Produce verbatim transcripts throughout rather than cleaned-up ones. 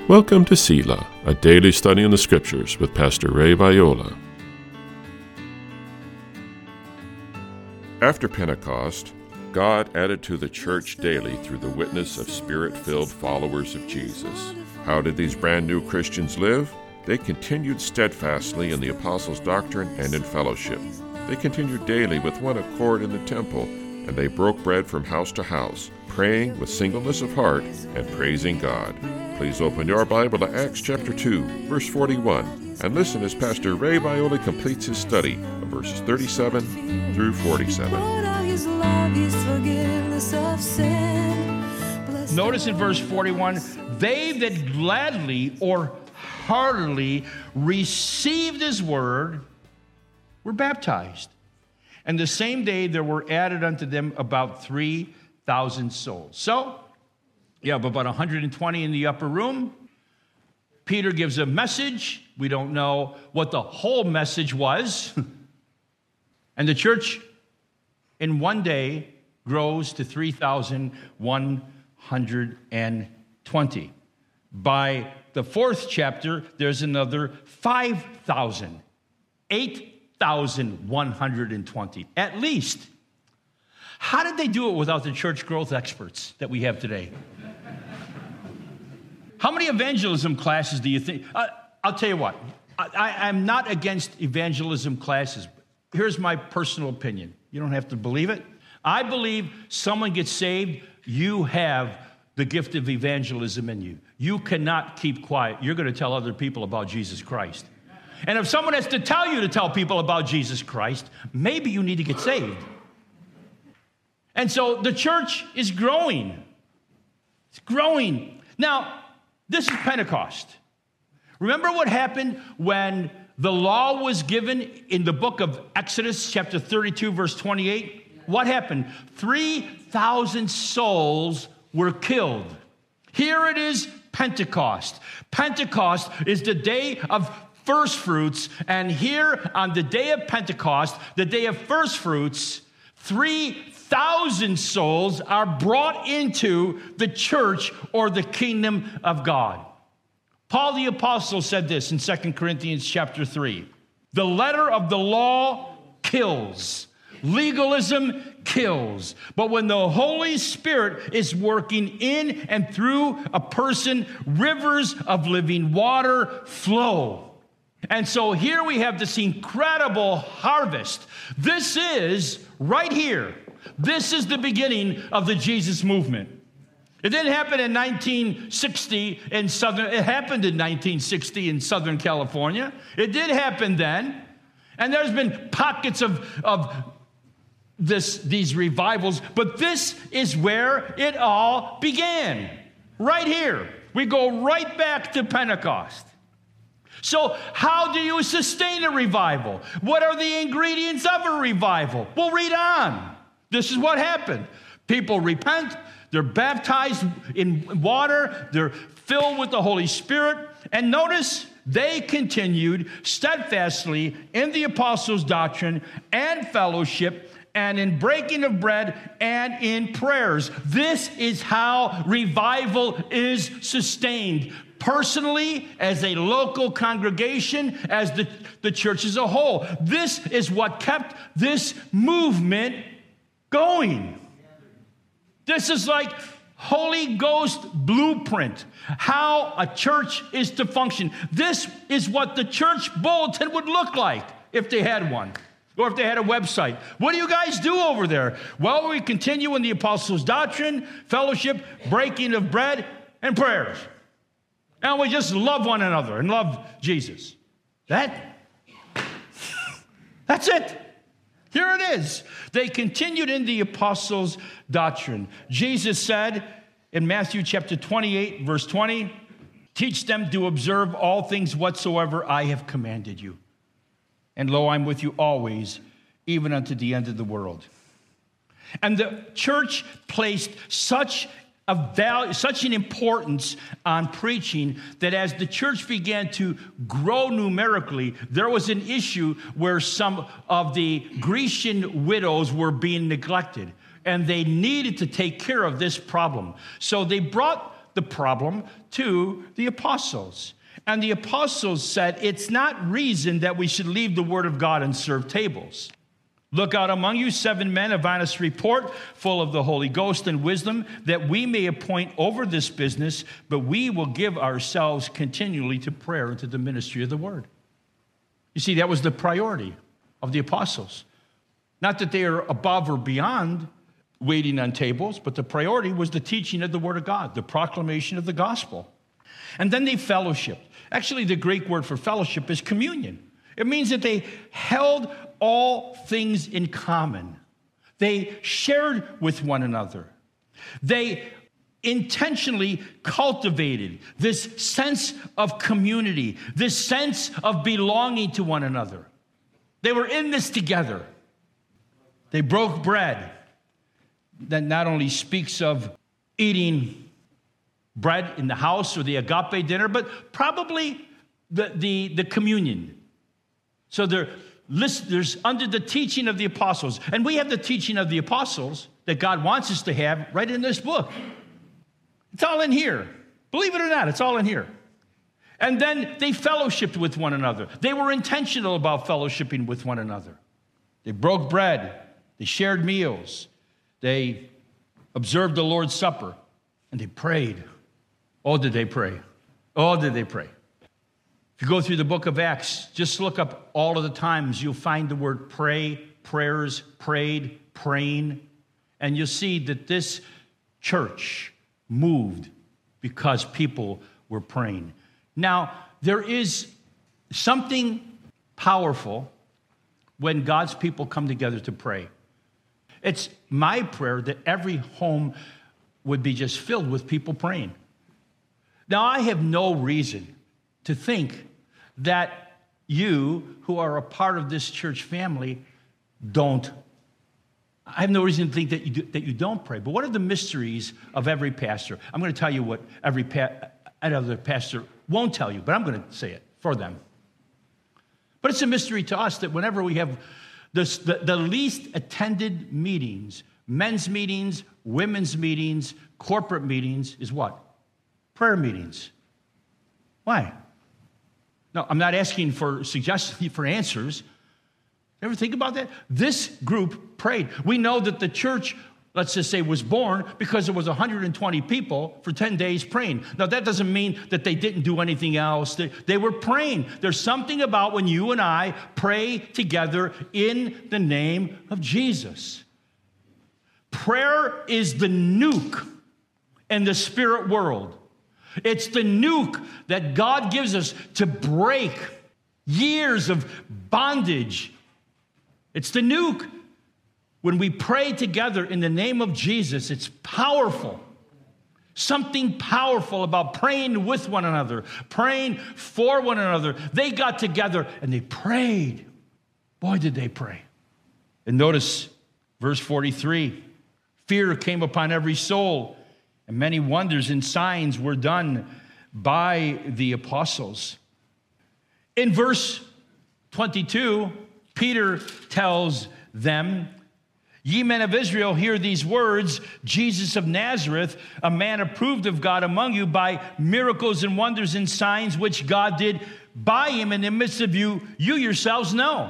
Welcome to Selah, a daily study in the Scriptures with Pastor Ray Viola. After Pentecost, God added to the church daily through the witness of Spirit-filled followers of Jesus. How did these brand new Christians live? They continued steadfastly in the apostles' doctrine and in fellowship. They continued daily with one accord in the temple, and they broke bread from house to house, praying with singleness of heart and praising God. Please open your Bible to Acts chapter two, verse forty-one, and listen as Pastor Ray Viola completes his study of verses thirty-seven through forty-seven. Notice in verse forty-one, they that gladly or heartily received his word were baptized. And the same day there were added unto them about three thousand souls. So, you have about one hundred twenty in the upper room. Peter gives a message. We don't know what the whole message was. And the church in one day grows to three thousand one hundred twenty. By the fourth chapter, there's another five thousand, eight thousand one hundred twenty, at least. How did they do it without the church growth experts that we have today? How many evangelism classes do you think? Uh, I'll tell you what, I, I'm not against evangelism classes. Here's my personal opinion. You don't have to believe it. I believe someone gets saved, you have the gift of evangelism in you. You cannot keep quiet. You're going to tell other people about Jesus Christ. And if someone has to tell you to tell people about Jesus Christ, maybe you need to get saved. And so the church is growing. It's growing. Now, this is Pentecost. Remember what happened when the law was given in the book of Exodus, chapter thirty-two, verse twenty-eight? What happened? three thousand souls were killed. Here it is, Pentecost. Pentecost is the day of first fruits, and here on the day of Pentecost, the day of first fruits, three thousand souls are brought into the church or the kingdom of God. Paul the Apostle said this in Second Corinthians chapter three. The letter of the law kills. Legalism kills. But when the Holy Spirit is working in and through a person, rivers of living water flow. And so here we have this incredible harvest. This is right here. This is the beginning of the Jesus movement. It didn't happen in nineteen sixty in Southern, it happened in nineteen sixty in Southern California. It did happen then. And there's been pockets of, of this, these revivals, but this is where it all began. Right here. We go right back to Pentecost. So how do you sustain a revival? What are the ingredients of a revival? Well, read on. This is what happened. People repent. They're baptized in water. They're filled with the Holy Spirit. And notice, they continued steadfastly in the apostles' doctrine and fellowship and in breaking of bread and in prayers. This is how revival is sustained. Personally, as a local congregation, as the, the church as a whole. This is what kept this movement going. This is like Holy Ghost blueprint, how a church is to function. This is what the church bulletin would look like if they had one, or if they had a website. What do you guys do over there? Well, we continue in the apostles' doctrine, fellowship, breaking of bread, and prayers. And we just love one another and love Jesus. That, that's it. Here it is. They continued in the apostles' doctrine. Jesus said in Matthew chapter twenty-eight, verse twenty, teach them to observe all things whatsoever I have commanded you. And lo, I'm with you always, even unto the end of the world. And the church placed such a value, such an importance on preaching that as the church began to grow numerically, there was an issue where some of the Grecian widows were being neglected, and they needed to take care of this problem. So they brought the problem to the apostles. And the apostles said, it's not reason that we should leave the word of God and serve tables. Look out among you seven men of honest report, full of the Holy Ghost and wisdom, that we may appoint over this business, but we will give ourselves continually to prayer and to the ministry of the word. You see, that was the priority of the apostles. Not that they are above or beyond waiting on tables, but the priority was the teaching of the word of God, the proclamation of the gospel. And then they fellowshiped. Actually, the Greek word for fellowship is communion. It means that they held all things in common. They shared with one another. They intentionally cultivated this sense of community, this sense of belonging to one another. They were in this together. They broke bread. That not only speaks of eating bread in the house or the agape dinner, but probably the, the, the communion. So they're, there's under the teaching of the apostles. And we have the teaching of the apostles that God wants us to have right in this book. It's all in here. Believe it or not, it's all in here. And then they fellowshiped with one another. They were intentional about fellowshipping with one another. They broke bread. They shared meals. They observed the Lord's Supper. And they prayed. Oh, did they pray? Oh, did they pray? If you go through the book of Acts, just look up all of the times you'll find the word pray, prayers, prayed, praying. And you'll see that this church moved because people were praying. Now, there is something powerful when God's people come together to pray. It's my prayer that every home would be just filled with people praying. Now, I have no reason to think that you, who are a part of this church family, don't. I have no reason to think that you, do, that you don't pray. But what are the mysteries of every pastor? I'm going to tell you what every pa- other pastor won't tell you, but I'm going to say it for them. But it's a mystery to us that whenever we have this, the, the least attended meetings, men's meetings, women's meetings, corporate meetings, is what? Prayer meetings. Why? No, I'm not asking for suggestions, for answers. Ever think about that? This group prayed. We know that the church, let's just say, was born because there was one hundred twenty people for ten days praying. Now, that doesn't mean that they didn't do anything else. They, they were praying. There's something about when you and I pray together in the name of Jesus. Prayer is the nuke in the spirit world. It's the nuke that God gives us to break years of bondage. It's the nuke. When we pray together in the name of Jesus, it's powerful. Something powerful about praying with one another, praying for one another. They got together and they prayed. Boy, did they pray. And notice verse forty-three. Fear came upon every soul, and many wonders and signs were done by the apostles. In verse twenty-two, Peter tells them, ye men of Israel, hear these words, Jesus of Nazareth, a man approved of God among you by miracles and wonders and signs which God did by him in the midst of you, you yourselves know.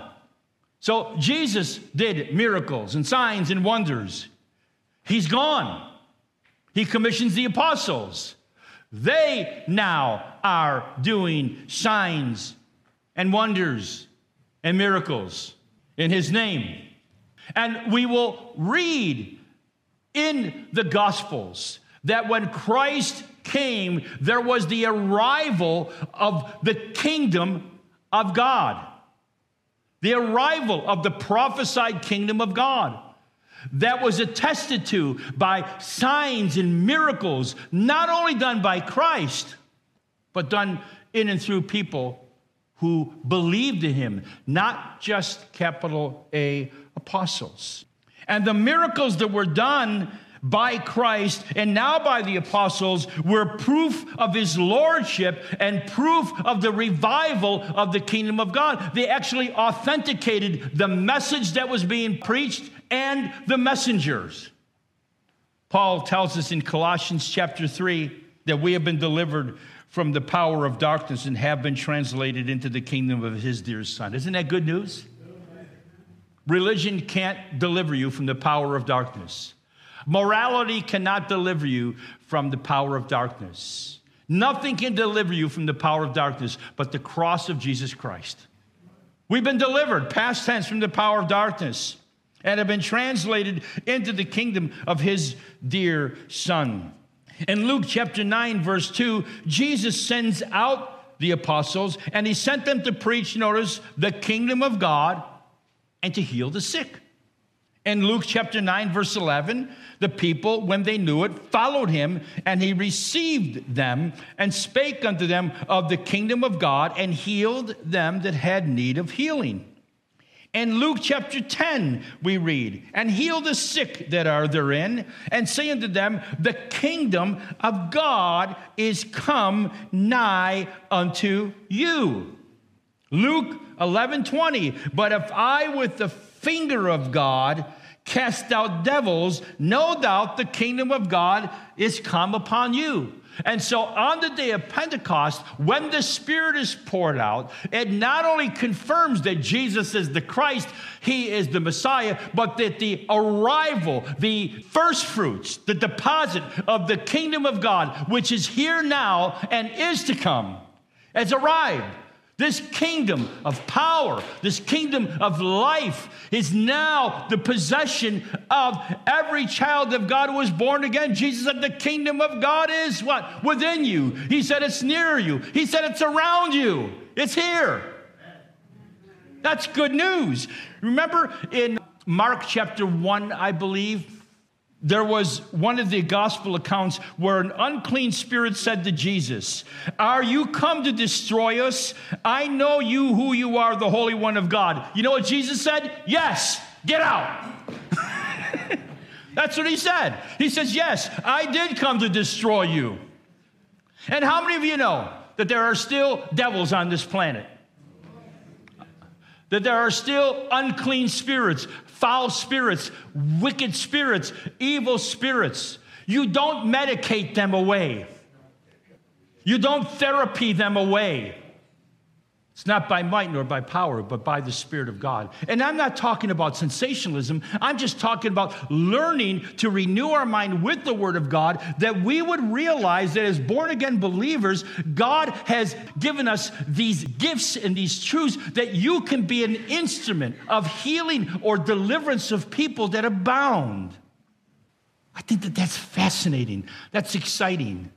So Jesus did miracles and signs and wonders. He's gone. He commissions the apostles. They now are doing signs and wonders and miracles in his name. And we will read in the Gospels that when Christ came, there was the arrival of the kingdom of God. The arrival of the prophesied kingdom of God. That was attested to by signs and miracles, not only done by Christ, but done in and through people who believed in him, not just capital A apostles. And the miracles that were done by Christ and now by the apostles were proof of his lordship and proof of the revival of the kingdom of God. They actually authenticated the message that was being preached and the messengers. Paul tells us in Colossians chapter three, that we have been delivered from the power of darkness and have been translated into the kingdom of his dear Son. Isn't that good news? Religion can't deliver you from the power of darkness. Morality cannot deliver you from the power of darkness. Nothing can deliver you from the power of darkness but the cross of Jesus Christ. We've been delivered, past tense, from the power of darkness and have been translated into the kingdom of his dear Son. In Luke chapter nine, verse two, Jesus sends out the apostles, and he sent them to preach, notice, the kingdom of God and to heal the sick. In Luke chapter nine, verse eleven, the people, when they knew it, followed him, and he received them and spake unto them of the kingdom of God and healed them that had need of healing. In Luke chapter ten, we read, and heal the sick that are therein, and say unto them, the kingdom of God is come nigh unto you. Luke eleven twenty, but if I with the finger of God cast out devils, no doubt the kingdom of God is come upon you. And so on the day of Pentecost, when the Spirit is poured out, it not only confirms that Jesus is the Christ, he is the Messiah, but that the arrival, the first fruits, the deposit of the kingdom of God, which is here now and is to come, has arrived. This kingdom of power, this kingdom of life is now the possession of every child of God who is born again. Jesus said the kingdom of God is what? Within you. He said it's near you. He said it's around you. It's here. That's good news. Remember in Mark chapter one, I believe, there was one of the gospel accounts where an unclean spirit said to Jesus, are you come to destroy us? I know you who you are, the Holy One of God. You know what Jesus said? Yes, get out. That's what he said. He says, yes, I did come to destroy you. And how many of you know that there are still devils on this planet? That there are still unclean spirits, foul spirits, wicked spirits, evil spirits. You don't medicate them away. You don't therapy them away. It's not by might nor by power, but by the Spirit of God. And I'm not talking about sensationalism. I'm just talking about learning to renew our mind with the Word of God, that we would realize that as born-again believers, God has given us these gifts and these truths that you can be an instrument of healing or deliverance of people that are bound. I think that that's fascinating. That's exciting.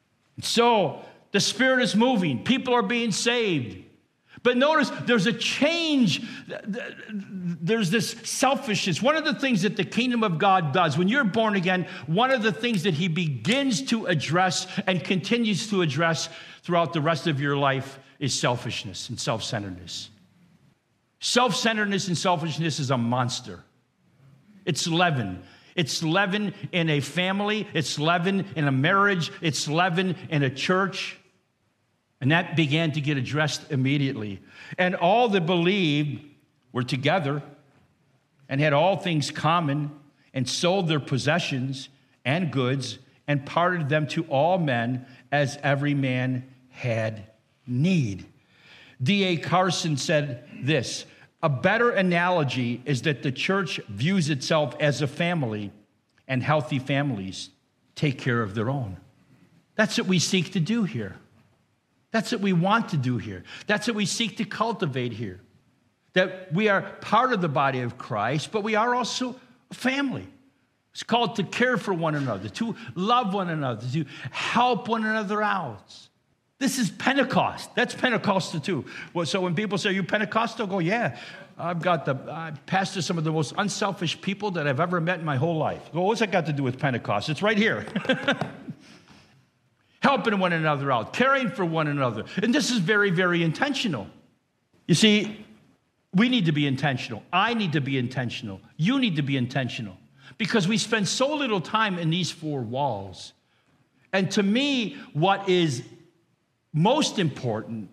So the Spirit is moving. People are being saved. But notice there's a change. There's this selfishness. One of the things that the kingdom of God does, when you're born again, one of the things that he begins to address and continues to address throughout the rest of your life is selfishness and self-centeredness. Self-centeredness and selfishness is a monster. It's leaven. It's leaven in a family. It's leaven in a marriage. It's leaven in a church. And that began to get addressed immediately. And all that believed were together and had all things common and sold their possessions and goods and parted them to all men as every man had need. D A Carson said this, a better analogy is that the church views itself as a family, and healthy families take care of their own. That's what we seek to do here. That's what we want to do here. That's what we seek to cultivate here. That we are part of the body of Christ, but we are also a family. It's called to care for one another, to love one another, to help one another out. This is Pentecost. That's Pentecostal too. Well, so when people say, are you Pentecostal? I go, yeah. I've got the, I pastor some of the most unselfish people that I've ever met in my whole life. Well, what's that got to do with Pentecost? It's right here. Helping one another out, caring for one another. And this is very, very intentional. You see, we need to be intentional. I need to be intentional. You need to be intentional. Because we spend so little time in these four walls. And to me, what is most important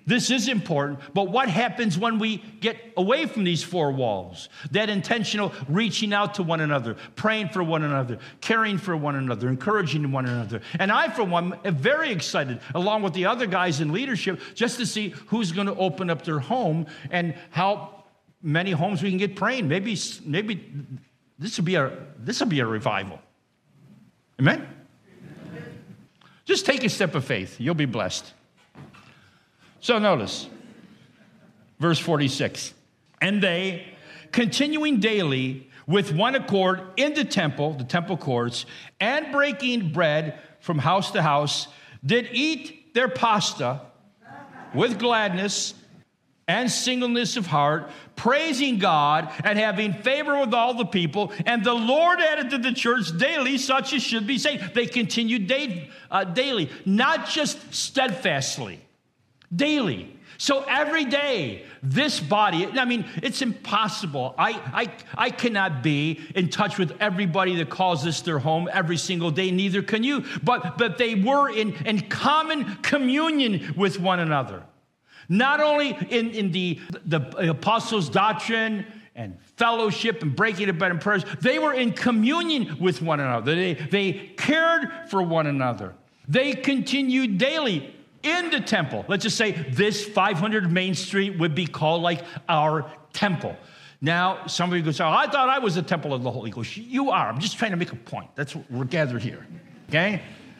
this is important, but what happens when we get away from these four walls? That intentional reaching out to one another, praying for one another, caring for one another, encouraging one another. And I, for one, am very excited, along with the other guys in leadership, just to see who's going to open up their home and how many homes we can get praying. Maybe, maybe this will be a this will be a revival. Amen? Just take a step of faith. You'll be blessed. So notice, verse forty-six. And they, continuing daily with one accord in the temple, the temple courts, and breaking bread from house to house, did eat their pasta with gladness and singleness of heart, praising God and having favor with all the people. And the Lord added to the church daily such as should be saved. They continued day, uh, daily, not just steadfastly. Daily. So every day, this body, I mean, it's impossible. I, I, I cannot be in touch with everybody that calls this their home every single day. Neither can you. But, but they were in, in common communion with one another. Not only in, in the, the apostles' doctrine and fellowship and breaking of bread and prayers, they were in communion with one another. They, they cared for one another. They continued daily in the temple. Let's just say this five hundred Main Street would be called like our temple. Now, somebody goes, oh, I thought I was the temple of the Holy Ghost. You are. I'm just trying to make a point. That's what we're gathered here. Okay?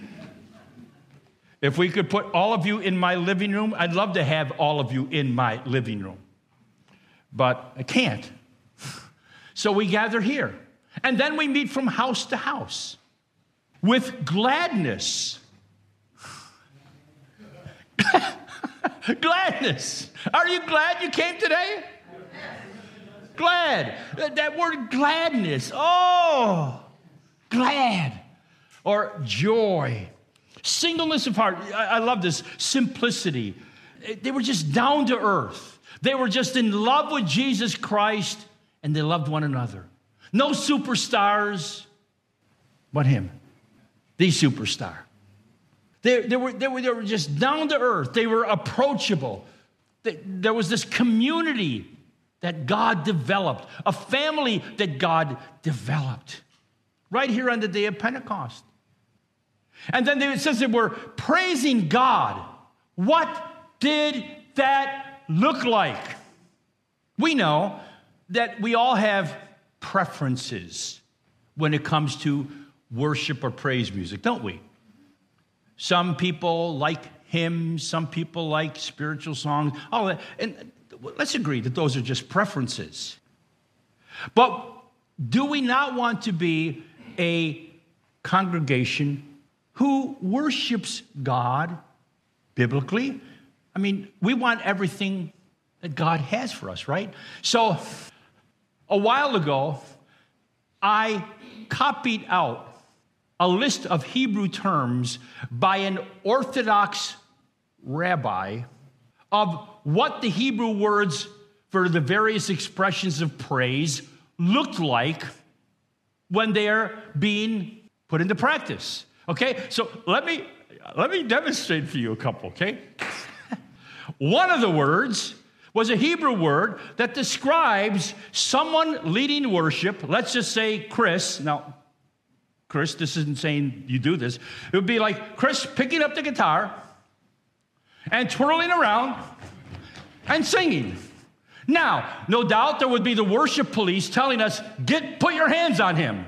If we could put all of you in my living room, I'd love to have all of you in my living room. But I can't. So we gather here. And then we meet from house to house with gladness. Gladness. Are you glad you came today? Glad. That word gladness. Oh, glad. Or joy. Singleness of heart. I love this. Simplicity. They were just down to earth. They were just in love with Jesus Christ, and they loved one another. No superstars, but him, the superstar. They, they, were, they, were, they were just down to earth. They were approachable. They, there was this community that God developed, a family that God developed right here on the day of Pentecost. And then it says that we're praising God. What did that look like? We know that we all have preferences when it comes to worship or praise music, don't we? Some people like hymns, some people like spiritual songs. Oh, and let's agree that those are just preferences. But do we not want to be a congregation who worships God biblically? I mean, we want everything that God has for us, right? So a while ago, I copied out a list of Hebrew terms by an Orthodox rabbi of what the Hebrew words for the various expressions of praise looked like when they're being put into practice. Okay, so let me let me demonstrate for you a couple, okay? One of the words was a Hebrew word that describes someone leading worship. Let's just say Chris. Now, Chris, this isn't saying you do this. It would be like Chris picking up the guitar and twirling around and singing. Now, no doubt there would be the worship police telling us, "Get, put your hands on him."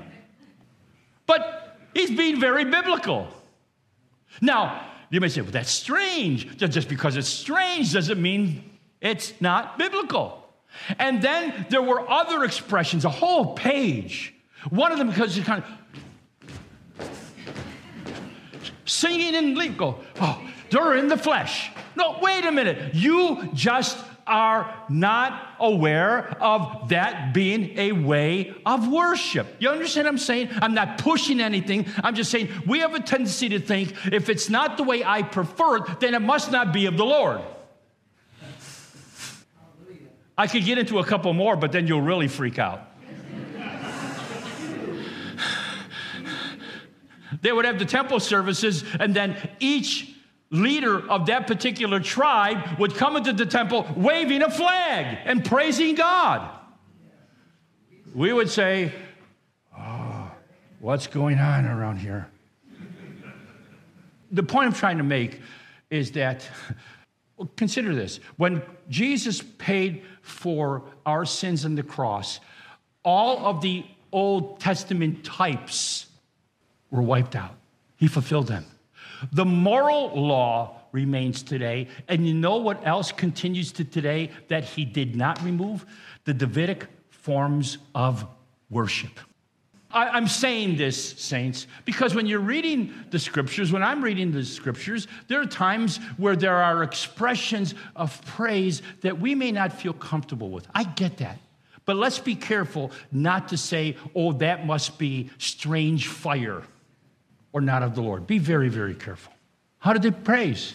But he's being very biblical. Now, you may say, well, that's strange. Just because it's strange doesn't mean it's not biblical. And then there were other expressions, a whole page. One of them, because it's kind of singing and leap, go, oh, they're in the flesh. No, wait a minute. You just are not aware of that being a way of worship. You understand what I'm saying? I'm not pushing anything. I'm just saying we have a tendency to think if it's not the way I prefer it, then it must not be of the Lord. I could get into a couple more, but then you'll really freak out. They would have the temple services, and then each leader of that particular tribe would come into the temple waving a flag and praising God. We would say, oh, what's going on around here? The point I'm trying to make is that, well, consider this. When Jesus paid for our sins on the cross, all of the Old Testament types were wiped out. He fulfilled them. The moral law remains today. And you know what else continues to today that he did not remove? The Davidic forms of worship. I, I'm saying this, saints, because when you're reading the scriptures, when I'm reading the scriptures, there are times where there are expressions of praise that we may not feel comfortable with. I get that. But let's be careful not to say, oh, that must be strange fire or not of the Lord. Be very, very careful. How did they praise?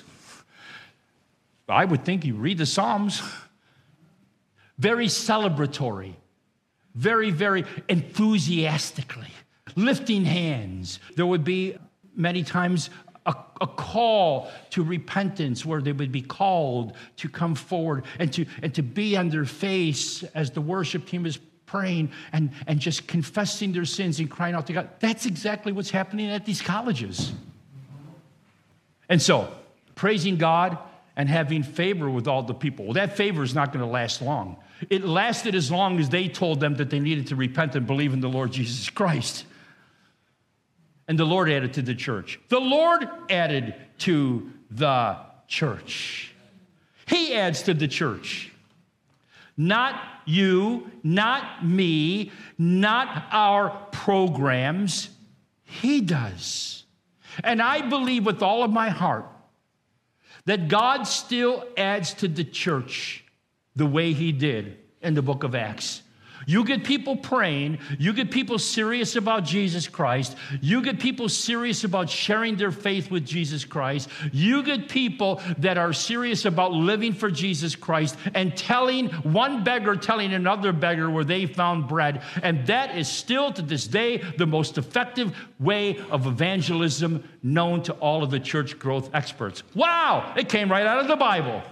I would think you read the Psalms. Very celebratory. Very, very enthusiastically. Lifting hands. There would be many times a, a call to repentance where they would be called to come forward and to, and to be on their face as the worship team is praying and, and just confessing their sins and crying out to God. That's exactly what's happening at these colleges. And so, praising God and having favor with all the people. Well, that favor is not going to last long. It lasted as long as they told them that they needed to repent and believe in the Lord Jesus Christ. And the Lord added to the church. The Lord added to the church. He adds to the church. Not you, not me, not our programs. He does. And I believe with all of my heart that God still adds to the church the way he did in the book of Acts. You get people praying, you get people serious about Jesus Christ, you get people serious about sharing their faith with Jesus Christ, you get people that are serious about living for Jesus Christ and telling one beggar, telling another beggar where they found bread. And that is still to this day the most effective way of evangelism known to all of the church growth experts. Wow, it came right out of the Bible.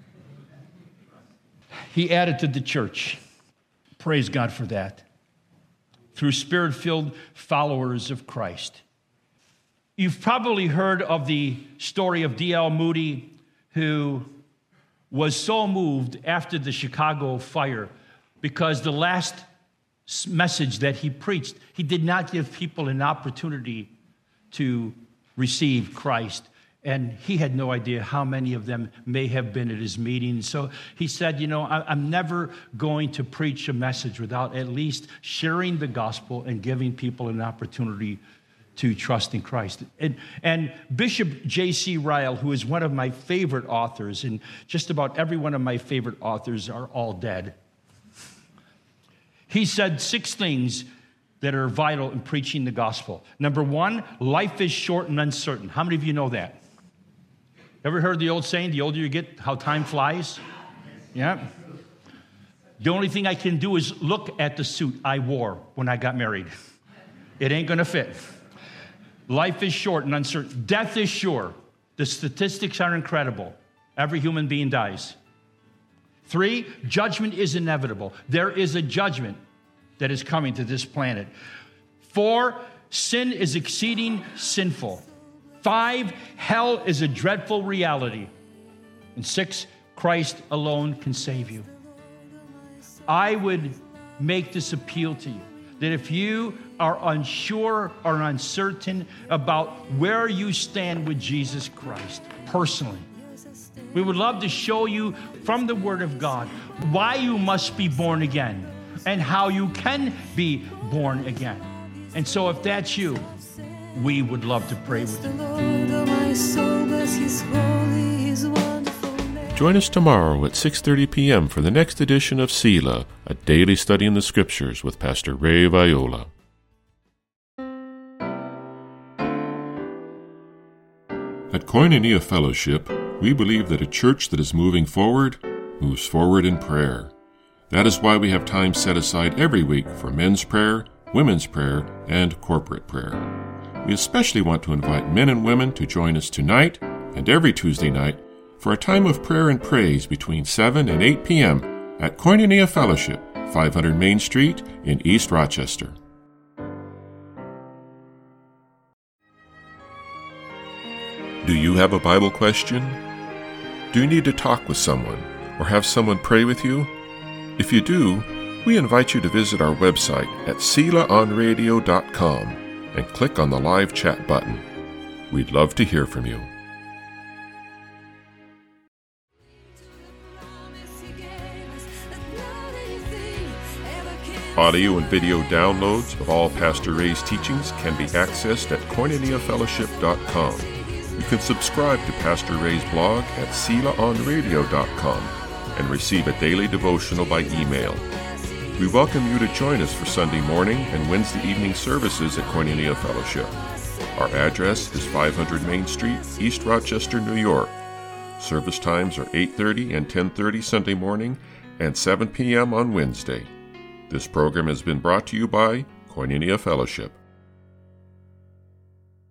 He added to the church. Praise God for that. Through spirit-filled followers of Christ. You've probably heard of the story of D L Moody, who was so moved after the Chicago fire because the last message that he preached, he did not give people an opportunity to receive Christ. And he had no idea how many of them may have been at his meeting. So he said, you know, I'm never going to preach a message without at least sharing the gospel and giving people an opportunity to trust in Christ. And, and Bishop J C Ryle, who is one of my favorite authors, and just about every one of my favorite authors are all dead, he said six things that are vital in preaching the gospel. Number one, life is short and uncertain. How many of you know that? Ever heard the old saying, the older you get, how time flies? Yeah. The only thing I can do is look at the suit I wore when I got married. It ain't going to fit. Life is short and uncertain. Death is sure. The statistics are incredible. Every human being dies. Three, judgment is inevitable. There is a judgment that is coming to this planet. Four, sin is exceeding sinful. Five, hell is a dreadful reality. And six, Christ alone can save you. I would make this appeal to you, that if you are unsure or uncertain about where you stand with Jesus Christ personally, we would love to show you from the Word of God why you must be born again and how you can be born again. And so if that's you, we would love to pray with you. Join us tomorrow at six thirty p.m. for the next edition of Selah, a daily study in the Scriptures with Pastor Ray Viola. At Koinonia Fellowship, we believe that a church that is moving forward moves forward in prayer. That is why we have time set aside every week for men's prayer, women's prayer, and corporate prayer. We especially want to invite men and women to join us tonight, and every Tuesday night for a time of prayer and praise between seven and eight p.m. at Koinonia Fellowship, five hundred Main Street in East Rochester. Do you have a Bible question? Do you need to talk with someone or have someone pray with you? If you do, we invite you to visit our website at sela on radio dot com and click on the live chat button. We'd love to hear from you. Audio and video downloads of all Pastor Ray's teachings can be accessed at koinonia fellowship dot com. You can subscribe to Pastor Ray's blog at sela on radio dot com and receive a daily devotional by email. We welcome you to join us for Sunday morning and Wednesday evening services at Koinonia Fellowship. Our address is five hundred Main Street, East Rochester, New York. Service times are eight thirty and ten thirty Sunday morning and seven p.m. on Wednesday. This program has been brought to you by Koinonia Fellowship.